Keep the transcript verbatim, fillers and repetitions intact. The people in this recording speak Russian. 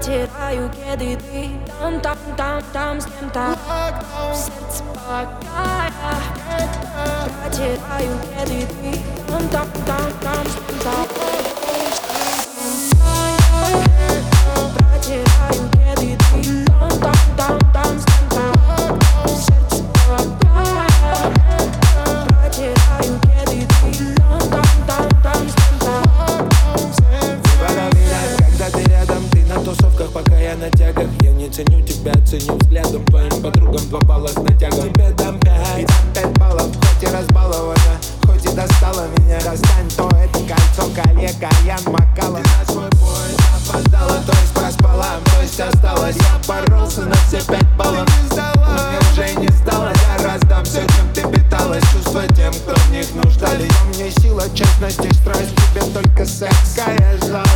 Протираю кеды, ты там, там, там, там с кем-то. В сердце полагая. Протираю кеды, ты там, там, там, там с кем-то. Протираю кеды, ты там, там, там, там с кем-то. В сердце полагая. Протираю кеды, ты там, там, там, там с кем-то. Когда ты рядом, ты на тусовках, пока я на тягах. Я не ценю тебя, ценю взглядом. Твоим подругам два балла с натягом. Тебе дам пять, и дам пять баллов. Хоть и разбалована, хоть и достала меня. Достань то это кольцо, колье, кальян, макала. Ты на свой поезд опоздала, то есть проспала, то есть осталась. Я боролся на все пять баллов. Ты не сдала, мне уже не стало. Я раздам все, чем ты питалась. Чувства тем, кто в них нуждались. Но мне сила, честность и страсть, тебе только секс, я